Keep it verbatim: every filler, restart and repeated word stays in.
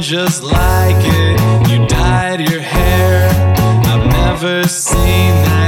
just like it. You dyed your hair. I've never seen that